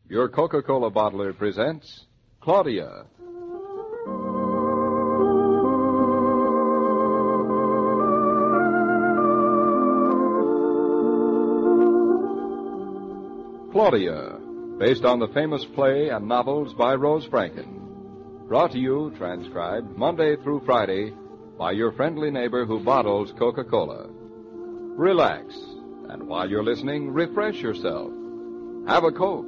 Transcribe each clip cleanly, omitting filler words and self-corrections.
Your Coca-Cola bottler presents Claudia. Claudia, based on the famous play and novels by Rose Franken. Brought to you, transcribed, Monday through Friday, by your friendly neighbor who bottles Coca-Cola. Relax, and while you're listening, refresh yourself. Have a Coke.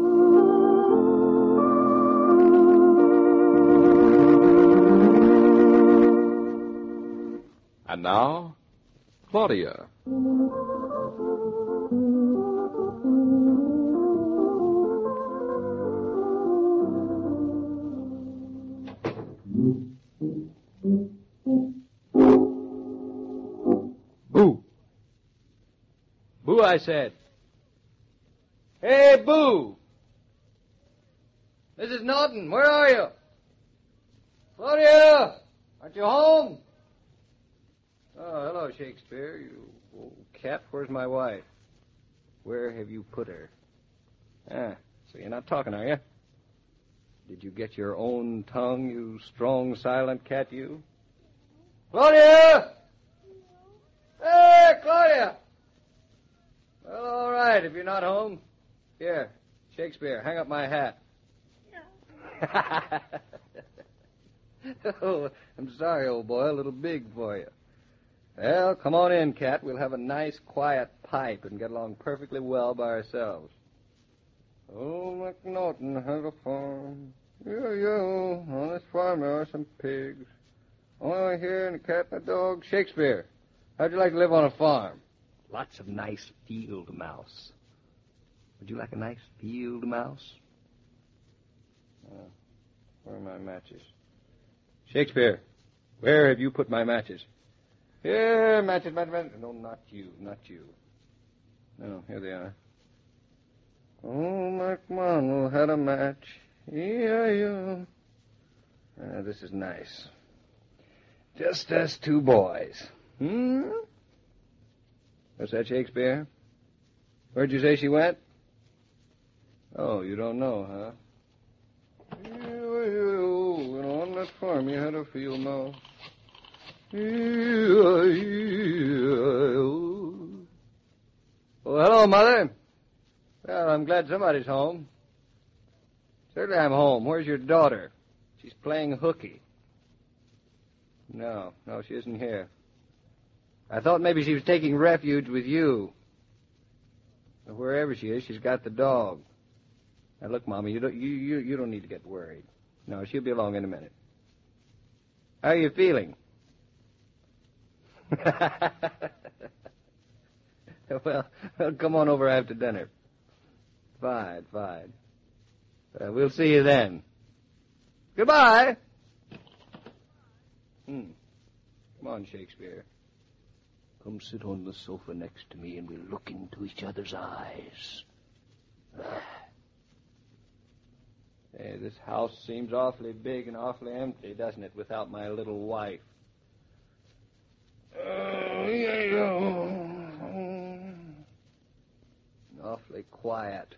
And now, Claudia. Boo. Boo, I said. Hey, Boo. Mrs. Norton, where are you? Claudia, aren't you home? Oh, hello, Shakespeare. You old cat, where's my wife? Where have you put her? Ah, so you're not talking, are you? Did you get your own tongue, you strong, silent cat, you? Claudia! Hey, Claudia! Well, all right, if you're not home. Here, Shakespeare, hang up my hat. No. Oh, I'm sorry, old boy, a little big for you. Well, come on in, cat. We'll have a nice, quiet pipe and get along perfectly well by ourselves. Old MacNaughton had a farm. Yo, on this farm there are some pigs. Only here and a cat and a dog. Shakespeare, how'd you like to live on a farm? Lots of nice field mouse. Would you like a nice field mouse? Where are my matches? Shakespeare, where have you put my matches? Here, matches. No, not you. No, here they are. Oh, MacMonroe had a match. Yeah. This is nice. Just us two boys. What's that, Shakespeare? Where'd you say she went? Oh, you don't know, huh? On that farm you had a field mouse. Well, hello, Mother. Well, I'm glad somebody's home. Certainly I'm home. Where's your daughter? She's playing hooky. No, she isn't here. I thought maybe she was taking refuge with you. But wherever she is, she's got the dog. Now, look, Mama, you don't need to get worried. No, she'll be along in a minute. How are you feeling? Well, come on over after dinner. Fine. We'll see you then. Goodbye. Come on, Shakespeare. Come sit on the sofa next to me and we'll look into each other's eyes. Hey, this house seems awfully big and awfully empty, doesn't it, without my little wife? Awfully quiet.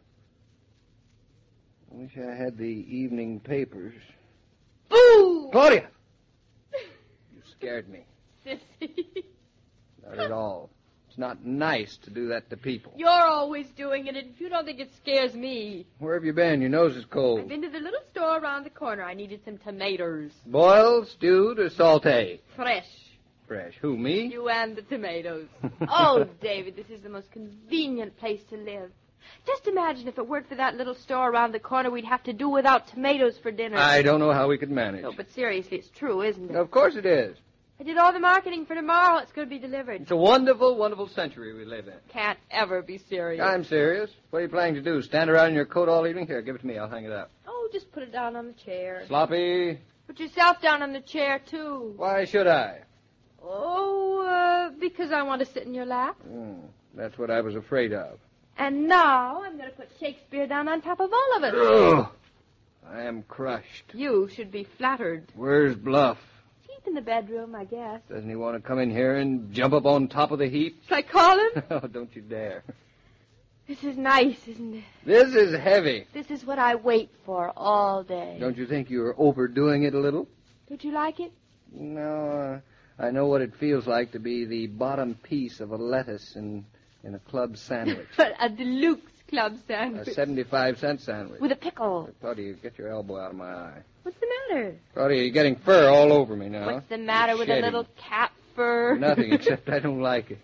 I wish I had the evening papers. Boo! Claudia! You scared me. Sissy. Not at all. It's not nice to do that to people. You're always doing it, and if you don't think it scares me. Where have you been? Your nose is cold. I've been to the little store around the corner. I needed some tomatoes. Boiled, stewed, or sauté? Fresh. Fresh. Who, me? You and the tomatoes. Oh, David, this is the most convenient place to live. Just imagine if it weren't for that little store around the corner, we'd have to do without tomatoes for dinner. I don't know how we could manage. No, but seriously, it's true, isn't it? Of course it is. I did all the marketing for tomorrow. It's going to be delivered. It's a wonderful, wonderful century we live in. Can't ever be serious. I'm serious. What are you planning to do? Stand around in your coat all evening? Here, give it to me. I'll hang it up. Oh, just put it down on the chair. Sloppy. Put yourself down on the chair, too. Why should I? Oh, because I want to sit in your lap. That's what I was afraid of. And now I'm going to put Shakespeare down on top of all of us. Ugh. I am crushed. You should be flattered. Where's Bluff? He's in the bedroom, I guess. Doesn't he want to come in here and jump up on top of the heap? Shall I call him? Oh, don't you dare. This is nice, isn't it? This is heavy. This is what I wait for all day. Don't you think you're overdoing it a little? Don't you like it? No, I know what it feels like to be the bottom piece of a lettuce in a club sandwich. But a deluxe club A sandwich. 75-cent sandwich. With a pickle. Claudia, get your elbow out of my eye. What's the matter? Claudia, you're getting fur all over me now. What's the matter with a Shedding. little cat fur? Nothing, except I don't like it.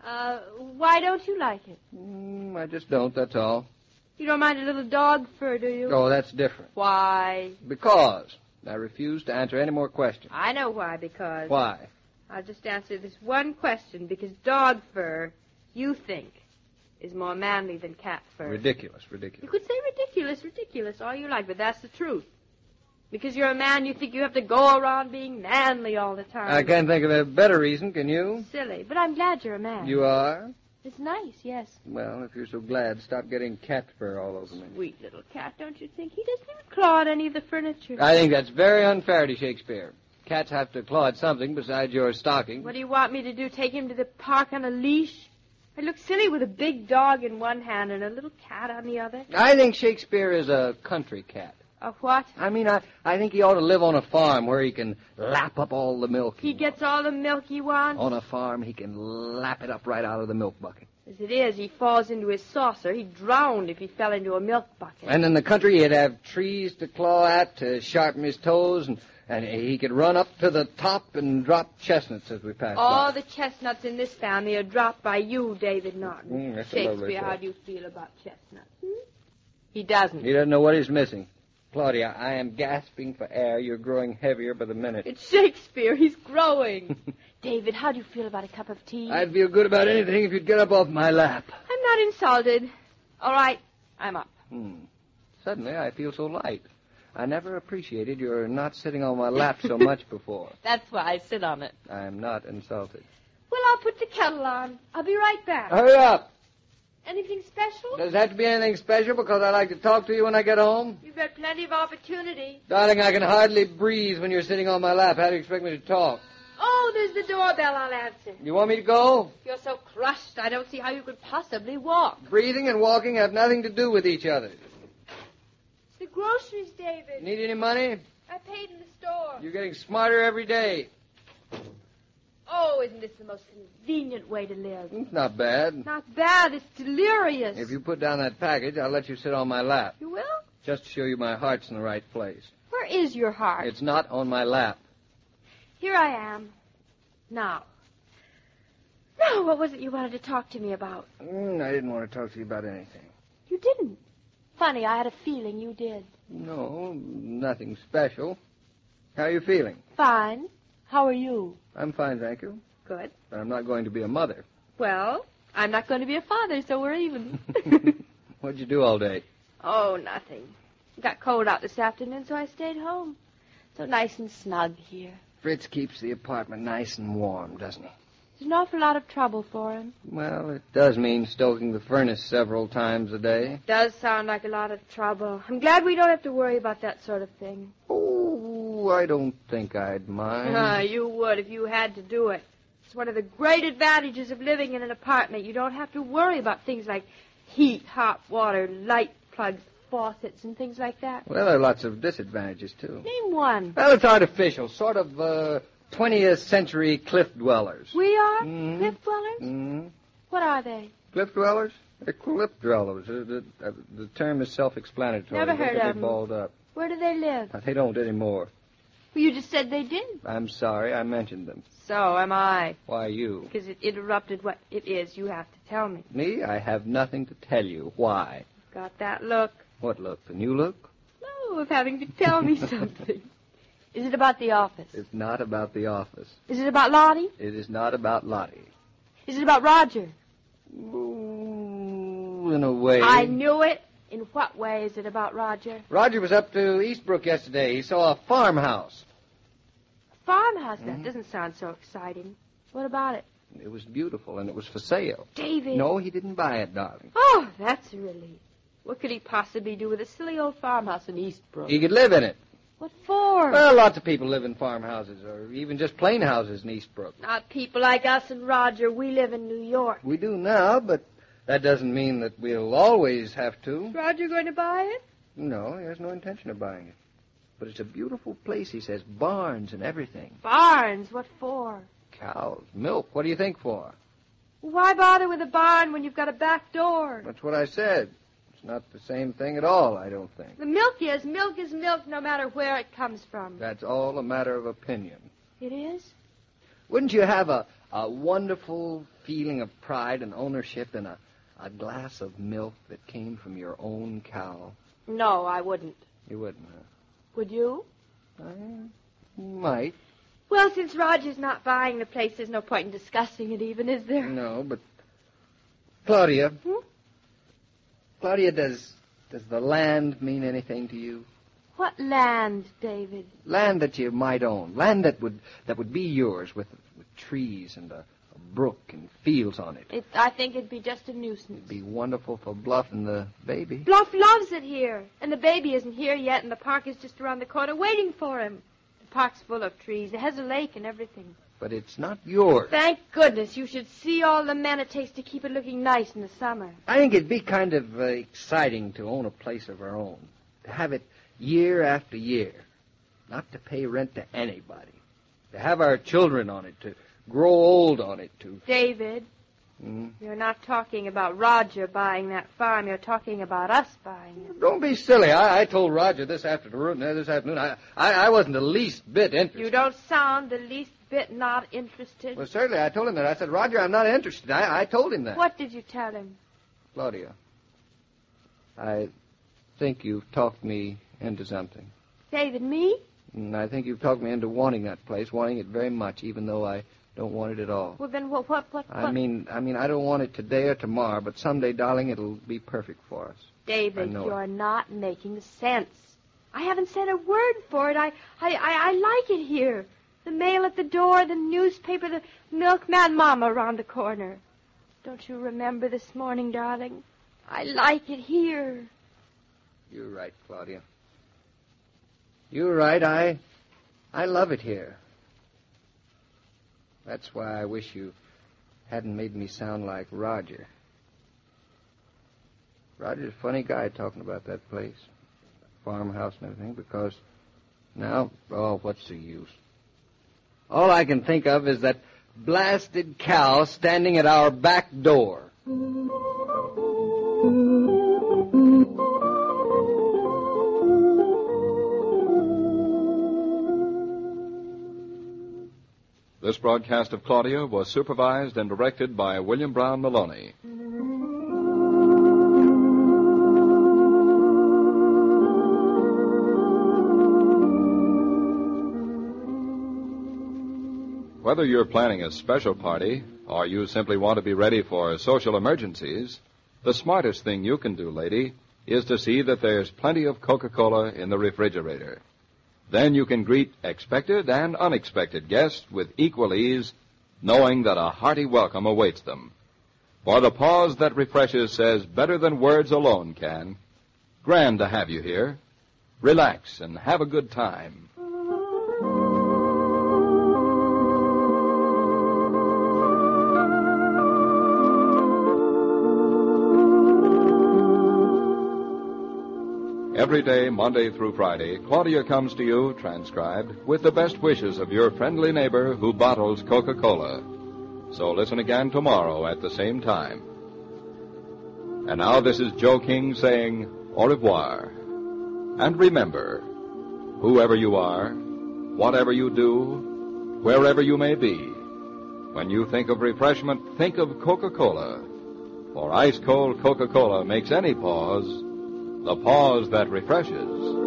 Why don't you like it? I just don't, that's all. You don't mind a little dog fur, do you? Oh, that's different. Why? Because I refuse to answer any more questions. I know why, because... Why? I'll just answer this one question, because dog fur, you think, is more manly than cat fur. Ridiculous. You could say ridiculous, all you like, but that's the truth. Because you're a man, you think you have to go around being manly all the time. I can't think of a better reason, can you? Silly, but I'm glad you're a man. You are? It's nice, yes. Well, if you're so glad, stop getting cat fur all over me. Sweet little cat, don't you think? He doesn't even claw at any of the furniture. I think that's very unfair to Shakespeare. Cats have to claw at something besides your stocking. What do you want me to do, take him to the park on a leash? I look silly with a big dog in one hand and a little cat on the other. I think Shakespeare is a country cat. A what? I mean, I think he ought to live on a farm where he can lap up all the milk. He gets all the milk he wants? On a farm, he can lap it up right out of the milk bucket. As it is, he falls into his saucer. He'd drown if he fell into a milk bucket. And in the country, he'd have trees to claw at to sharpen his toes, and he could run up to the top and drop chestnuts as we pass All by. the chestnuts in this family are dropped by you, David Norton. That's a lovely Shakespeare, thought. how do you feel about chestnuts? He doesn't. He doesn't know what he's missing. Claudia, I am gasping for air. You're growing heavier by the minute. It's Shakespeare. He's growing. David, how do you feel about a cup of tea? I'd feel good about anything if you'd get up off my lap. I'm not insulted. All right, I'm up. Suddenly, I feel so light. I never appreciated your not sitting on my lap so much before. That's why I sit on it. I'm not insulted. Well, I'll put the kettle on. I'll be right back. Hurry up. Anything special? Does it have to be anything special because I like to talk to you when I get home? You've had plenty of opportunity. Darling, I can hardly breathe when you're sitting on my lap. How do you expect me to talk? Oh, there's the doorbell. I'll answer. You want me to go? You're so crushed, I don't see how you could possibly walk. Breathing and walking have nothing to do with each other. It's the groceries, David. Need any money? I paid in the store. You're getting smarter every day. Oh, isn't this the most convenient way to live? It's not bad. Not bad. It's delirious. If you put down that package, I'll let you sit on my lap. You will? Just to show you my heart's in the right place. Where is your heart? It's not on my lap. Here I am. Now, what was it you wanted to talk to me about? I didn't want to talk to you about anything. You didn't. Funny, I had a feeling you did. No, nothing special. How are you feeling? Fine. How are you? I'm fine, thank you. Good. But I'm not going to be a mother. Well, I'm not going to be a father, so we're even. What'd you do all day? Oh, nothing. It got cold out this afternoon, so I stayed home. So nice and snug here. Fritz keeps the apartment nice and warm, doesn't he? There's an awful lot of trouble for him. Well, it does mean stoking the furnace several times a day. It does sound like a lot of trouble. I'm glad we don't have to worry about that sort of thing. Oh, I don't think I'd mind. You would if you had to do it. It's one of the great advantages of living in an apartment. You don't have to worry about things like heat, hot water, light plugs, faucets, and things like that. Well, there are lots of disadvantages, too. Name one. Well, it's artificial, sort of 20th century cliff dwellers. We are? Mhm. Cliff dwellers? Mm-hmm. What are they? Cliff dwellers? They're cliff dwellers. The term is self-explanatory. Never Look heard at of they them. balled up. Where do they live? They don't anymore. Well, you just said they did. I'm sorry, I mentioned them. So am I. Why you? Because it interrupted what it is you have to tell me. Me? I have nothing to tell you. Why? Got that look? What look? The new look? No, of having to tell me something. Is it about the office? It's not about the office. Is it about Lottie? It is not about Lottie. Is it about Roger? Ooh, in a way. I knew it. In what way is it about Roger? Roger was up to Eastbrook yesterday. He saw a farmhouse. A farmhouse? That doesn't sound so exciting. What about it? It was beautiful, and it was for sale. David. No, he didn't buy it, darling. Oh, that's a relief. What could he possibly do with a silly old farmhouse in Eastbrook? He could live in it. What for? Well, lots of people live in farmhouses, or even just plain houses in Eastbrook. Not people like us and Roger. We live in New York. We do now, but That doesn't mean that we'll always have to. Is Roger going to buy it? No, he has no intention of buying it. But it's a beautiful place, he says. Barns and everything. Barns? What for? Cows, milk. What do you think for? Why bother with a barn when you've got a back door? That's what I said. It's not the same thing at all, I don't think. The milk is milk no matter where it comes from. That's all a matter of opinion. It is? Wouldn't you have a wonderful feeling of pride and ownership in a glass of milk that came from your own cow? No, I wouldn't. You wouldn't, huh? Would you? I might. Well, since Roger's not buying the place, there's no point in discussing it even, is there? No, but... Claudia. Claudia, does the land mean anything to you? What land, David? Land that you might own. Land that would be yours with trees and a brook and fields on it. I think it'd be just a nuisance. It'd be wonderful for Bluff and the baby. Bluff loves it here. And the baby isn't here yet, and the park is just around the corner waiting for him. The park's full of trees. It has a lake and everything. But it's not yours. Thank goodness. You should see all the men it takes to keep it looking nice in the summer. I think it'd be kind of exciting to own a place of our own. To have it year after year. Not to pay rent to anybody. To have our children on it. To grow old on it, to... David, you're not talking about Roger buying that farm. You're talking about us buying it. Don't be silly. I told Roger this afternoon. I wasn't the least bit interested. You don't sound the least bit not interested. Well, certainly, I told him that. I said, Roger, I'm not interested. I told him that. What did you tell him? Claudia, I think you've talked me into something. David, me? And I think you've talked me into wanting that place, wanting it very much, even though I don't want it at all. Well, then what? I mean, I don't want it today or tomorrow, but someday, darling, it'll be perfect for us. David, you're not making sense. I haven't said a word for it. I like it here. The mail at the door, the newspaper, the milkman mama around the corner. Don't you remember this morning, darling? I like it here. You're right, Claudia. You're right. I love it here. That's why I wish you hadn't made me sound like Roger. Roger's a funny guy talking about that place, farmhouse and everything, because now, what's the use? All I can think of is that blasted cow standing at our back door. This broadcast of Claudia was supervised and directed by William Brown Maloney. Whether you're planning a special party or you simply want to be ready for social emergencies, the smartest thing you can do, lady, is to see that there's plenty of Coca-Cola in the refrigerator. Then you can greet expected and unexpected guests with equal ease, knowing that a hearty welcome awaits them. For the pause that refreshes says better than words alone can. Grand to have you here. Relax and have a good time. Every day, Monday through Friday, Claudia comes to you, transcribed, with the best wishes of your friendly neighbor who bottles Coca-Cola. So listen again tomorrow at the same time. And now this is Joe King saying au revoir. And remember, whoever you are, whatever you do, wherever you may be, when you think of refreshment, think of Coca-Cola. For ice-cold Coca-Cola makes any pause the pause that refreshes.